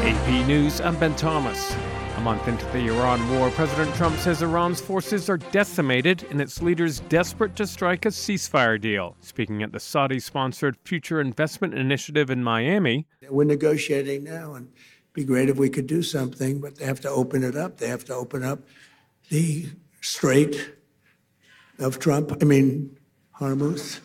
AP News, I'm Ben Thomas. A month into the Iran war, President Trump says Iran's forces are decimated and its leaders desperate to strike a ceasefire deal. Speaking at the Saudi-sponsored Future Investment Initiative in Miami, we're negotiating now, and it'd be great if we could do something, but they have to open it up. They have to open up the Strait of Hormuz.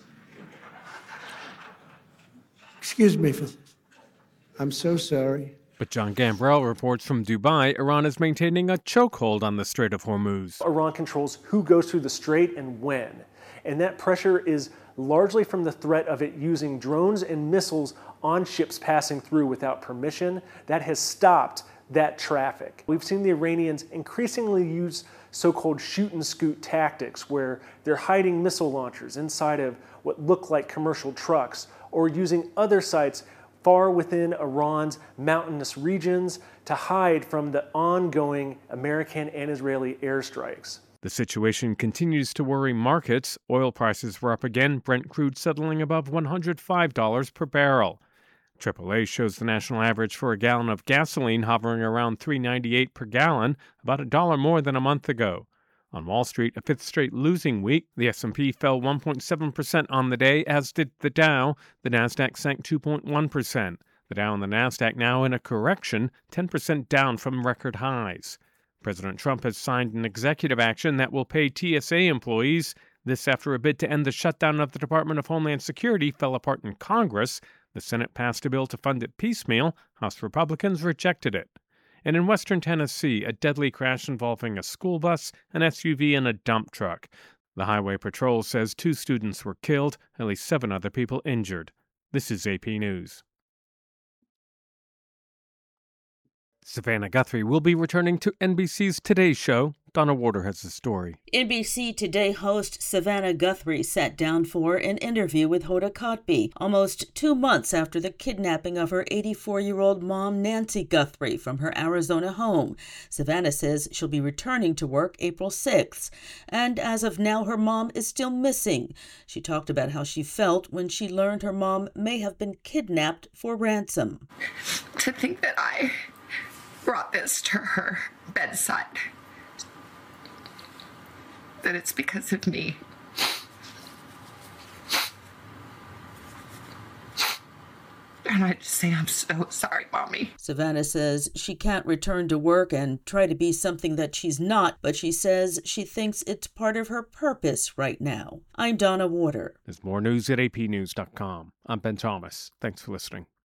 Excuse me, I'm so sorry. But John Gambrell reports from Dubai, Iran is maintaining a chokehold on the Strait of Hormuz. Iran controls who goes through the strait and when. And that pressure is largely from the threat of it using drones and missiles on ships passing through without permission. That has stopped that traffic. We've seen the Iranians increasingly use so-called shoot and scoot tactics, where they're hiding missile launchers inside of what look like commercial trucks, or using other sites far within Iran's mountainous regions to hide from the ongoing American and Israeli airstrikes. The situation continues to worry markets. Oil prices were up again, Brent crude settling above $105 per barrel. AAA shows the national average for a gallon of gasoline hovering around $3.98 per gallon, about $1 more than a month ago. On Wall Street, a fifth straight losing week, the S&P fell 1.7% on the day, as did the Dow. The Nasdaq sank 2.1%. The Dow and the Nasdaq now in a correction, 10% down from record highs. President Trump has signed an executive action that will pay TSA employees. This after a bid to end the shutdown of the Department of Homeland Security fell apart in Congress. The Senate passed a bill to fund it piecemeal. House Republicans rejected it. And in western Tennessee, a deadly crash involving a school bus, an SUV, and a dump truck. The Highway Patrol says 2 students were killed, at least 7 other people injured. This is AP News. Savannah Guthrie will be returning to NBC's Today Show. Donna Warder has the story. NBC Today host Savannah Guthrie sat down for an interview with Hoda Kotb almost 2 months after the kidnapping of her 84-year-old mom, Nancy Guthrie, from her Arizona home. Savannah says she'll be returning to work April 6th. And as of now, her mom is still missing. She talked about how she felt when she learned her mom may have been kidnapped for ransom. To think that I brought this to her bedside, that it's because of me. And I just say, I'm so sorry, Mommy. Savannah says she can't return to work and try to be something that she's not, but she says she thinks it's part of her purpose right now. I'm Donna Warder. There's more news at apnews.com. I'm Ben Thomas. Thanks for listening.